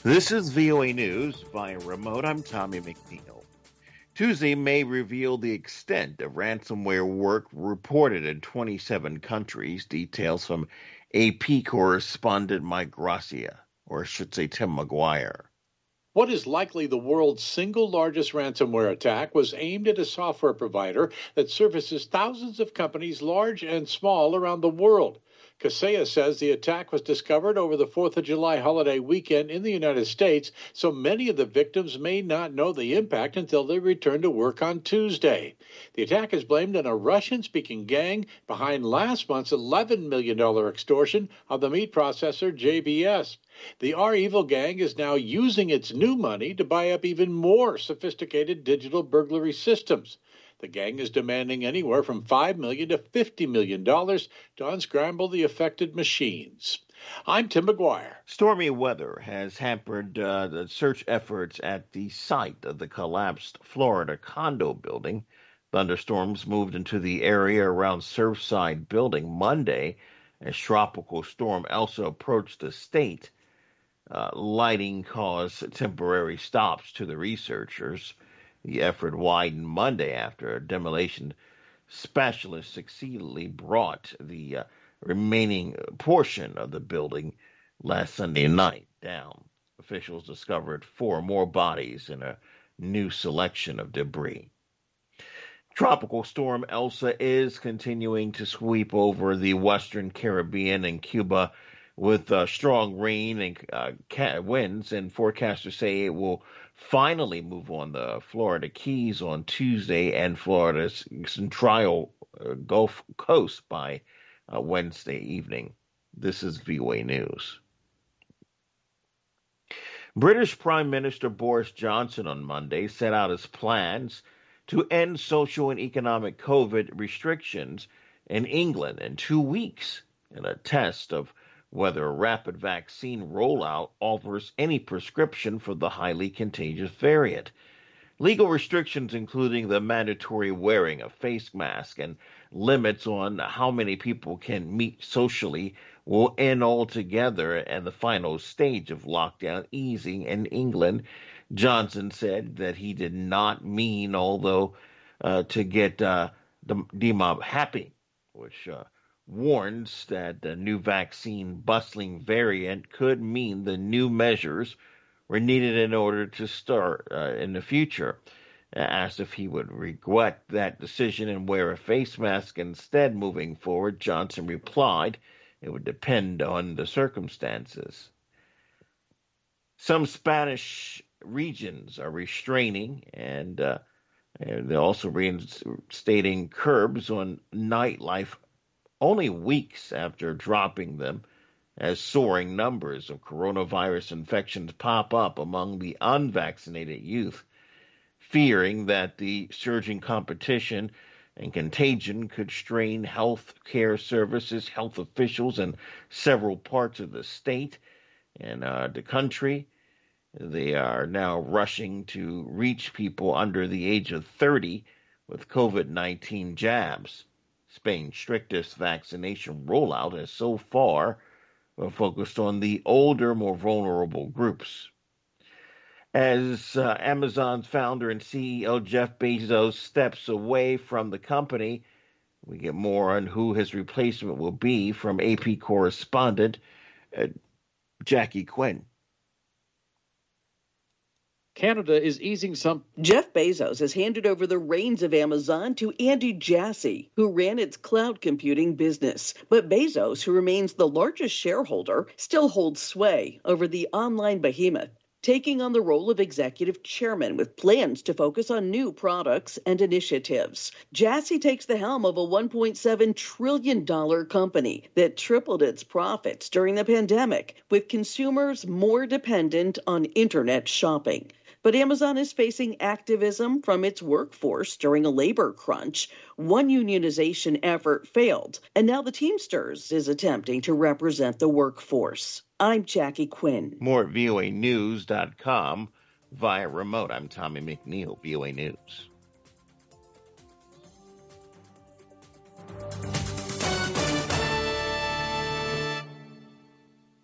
This is VOA News via remote. I'm Tommy McNeil. Tuesday may reveal the extent of ransomware work reported in 27 countries. Details from AP correspondent Mike Gracia, or I should say Tim McGuire. What is likely the world's single largest ransomware attack was aimed at a software provider that services thousands of companies, large and small, around the world. Kaseya says the attack was discovered over the 4th of July holiday weekend in the United States, so many of the victims may not know the impact until they return to work on Tuesday. The attack is blamed on a Russian-speaking gang behind last month's $11 million extortion of the meat processor JBS. The REvil gang is now using its new money to buy up even more sophisticated digital burglary systems. The gang is demanding anywhere from $5 million to $50 million to unscramble the affected machines. I'm Tim McGuire. Stormy weather has hampered the search efforts at the site of the collapsed Florida condo building. Thunderstorms moved into the area around Surfside Building Monday as Tropical Storm Elsa approached the state. Lighting caused temporary stops to the researchers. The effort widened Monday after demolition specialists successfully brought the remaining portion of the building last Sunday night down. Officials discovered 4 more bodies and a new selection of debris. Tropical storm Elsa is continuing to sweep over the Western Caribbean and Cuba with strong rain and winds, and forecasters say it will finally move on the Florida Keys on Tuesday and Florida's central Gulf Coast by Wednesday evening. This is VOA News. British Prime Minister Boris Johnson on Monday set out his plans to end social and economic COVID restrictions in England in 2 weeks in a test of whether a rapid vaccine rollout offers any prescription for the highly contagious variant. Legal restrictions, including the mandatory wearing of face masks and limits on how many people can meet socially, will end altogether at the final stage of lockdown easing in England. Johnson said that he did not mean, although, to get DMOB happy, which warns that the new vaccine bustling variant could mean the new measures were needed in order to start in the future. Asked if he would regret that decision and wear a face mask instead moving forward, Johnson replied it would depend on the circumstances. Some Spanish regions are restraining and they're also reinstating curbs on nightlife only weeks after dropping them, as soaring numbers of coronavirus infections pop up among the unvaccinated youth, fearing that the surging competition and contagion could strain health care services. Health officials in several parts of the state and the country, they are now rushing to reach people under the age of 30 with COVID-19 jabs. Spain's strictest vaccination rollout has so far focused on the older, more vulnerable groups. As Amazon's founder and CEO Jeff Bezos steps away from the company, we get more on who his replacement will be from AP correspondent Jackie Quinn. Canada is easing some. Jeff Bezos has handed over the reins of Amazon to Andy Jassy, who ran its cloud computing business. But Bezos, who remains the largest shareholder, still holds sway over the online behemoth, taking on the role of executive chairman with plans to focus on new products and initiatives. Jassy takes the helm of a $1.7 trillion company that tripled its profits during the pandemic, with consumers more dependent on internet shopping. But Amazon is facing activism from its workforce during a labor crunch. One unionization effort failed, and now the Teamsters is attempting to represent the workforce. I'm Jackie Quinn. More at voanews.com via remote. I'm Tommy McNeil, VOA News.